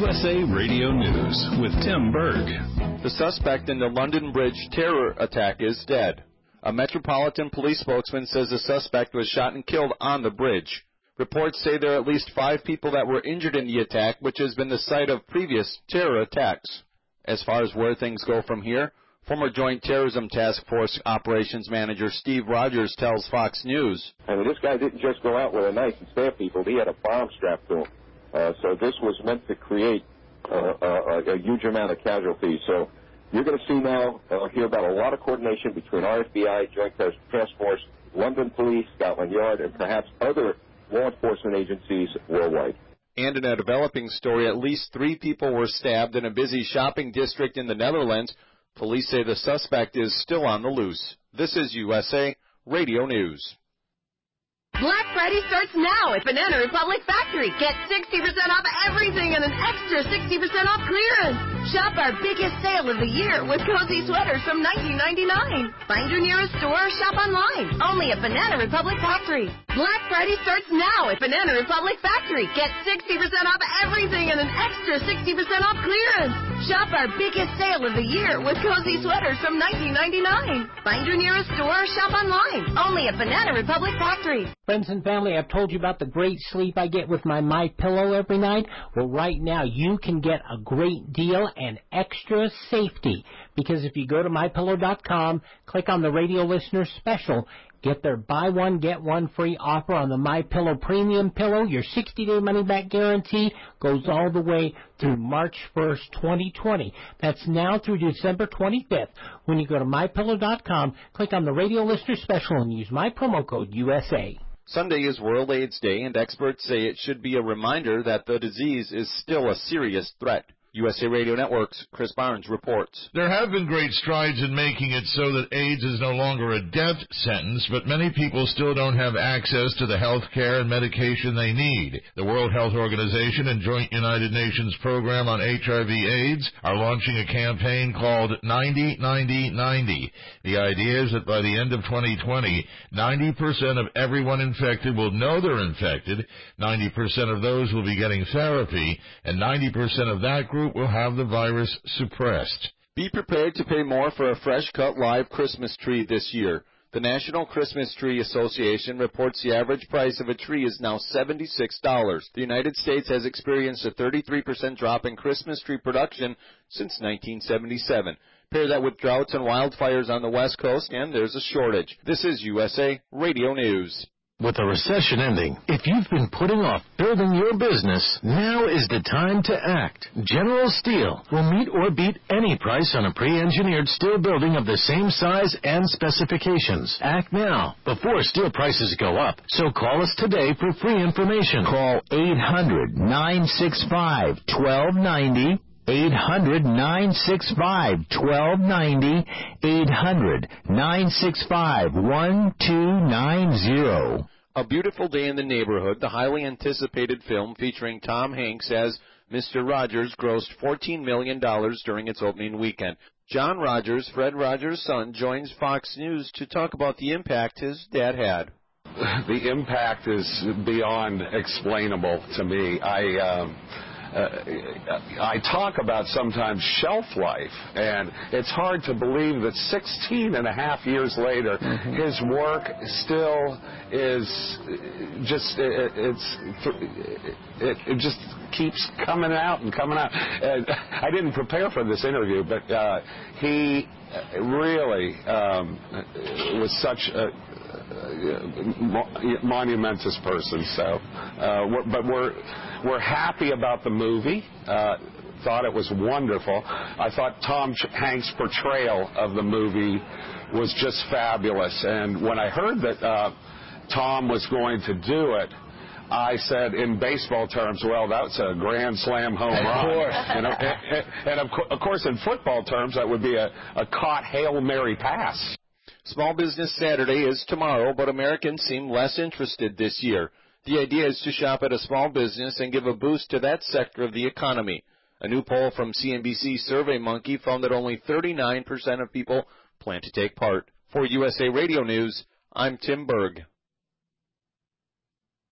USA Radio News with Tim Berg. The suspect in the London Bridge terror attack is dead. A Metropolitan Police spokesman says the suspect was shot and killed on the bridge. Reports say there are at least 5 people that were injured in the attack, which has been the site of previous terror attacks. As far as where things go from here, former Joint Terrorism Task Force Operations Manager Steve Rogers tells Fox News. I mean, this guy didn't just go out with a knife and stab people. He had a bomb strapped to him. So this was meant to create a huge amount of casualties. So you're going to see now, hear about a lot of coordination between our FBI, Joint Task Force, London Police, Scotland Yard, and perhaps other law enforcement agencies worldwide. And in a developing story, at least 3 people were stabbed in a busy shopping district in the Netherlands. Police say the suspect is still on the loose. This is USA Radio News. Black Friday starts now at Banana Republic Factory. Get 60% off everything and an extra 60% off clearance. Shop our biggest sale of the year with cozy sweaters from $19.99. Find your nearest store or shop online. Only at Banana Republic Factory. Black Friday starts now at Banana Republic Factory. Get 60% off everything and an extra 60% off clearance. Shop our biggest sale of the year with cozy sweaters from $19.99. Find your nearest store or shop online. Only at Banana Republic Factory. Friends and family, I've told you about the great sleep I get with my MyPillow every night. Well, right now you can get a great deal and extra safety, because if you go to MyPillow.com, click on the radio listener special, get their buy one, get one free offer on the MyPillow Premium Pillow. Your 60-day money-back guarantee goes all the way through March 1st, 2020. That's now through December 25th. When you go to MyPillow.com, click on the radio listener special and use my promo code USA. Sunday is World AIDS Day, and experts say it should be a reminder that the disease is still a serious threat. USA Radio Network's Chris Barnes reports. There have been great strides in making it so that AIDS is no longer a death sentence, but many people still don't have access to the health care and medication they need. The World Health Organization and Joint United Nations Program on HIV/AIDS are launching a campaign called 90-90-90. The idea is that by the end of 2020, 90% of everyone infected will know they're infected, 90% of those will be getting therapy, and 90% of that group will have the virus suppressed. Be prepared to pay more for a fresh-cut live Christmas tree this year. The National Christmas Tree Association reports the average price of a tree is now $76. The United States has experienced a 33% drop in Christmas tree production since 1977. Pair that with droughts and wildfires on the West Coast, and there's a shortage. This is USA Radio News. With the recession ending, if you've been putting off building your business, now is the time to act. General Steel will meet or beat any price on a pre-engineered steel building of the same size and specifications. Act now, before steel prices go up. So call us today for free information. Call 800-965-1290. 800-965-1290, 800-965-1290. A Beautiful Day in the Neighborhood, the highly anticipated film featuring Tom Hanks as Mr. Rogers, grossed $14 million during its opening weekend. John Rogers, Fred Rogers' son, joins Fox News to talk about the impact his dad had. The impact is beyond explainable to me. I talk about sometimes shelf life, and it's hard to believe that 16 and a half years later, his work still is just, it just keeps coming out and coming out. And I didn't prepare for this interview, but he really was such a monumentous person. So, but we're happy about the movie. Thought it was wonderful. I thought Tom Hanks' portrayal of the movie was just fabulous. And when I heard that Tom was going to do it, I said, in baseball terms, well, that's a grand slam home run. Of course. You know, and of course, in football terms, that would be a caught Hail Mary pass. Small Business Saturday is tomorrow, but Americans seem less interested this year. The idea is to shop at a small business and give a boost to that sector of the economy. A new poll from CNBC SurveyMonkey found that only 39% of people plan to take part. For USA Radio News, I'm Tim Berg.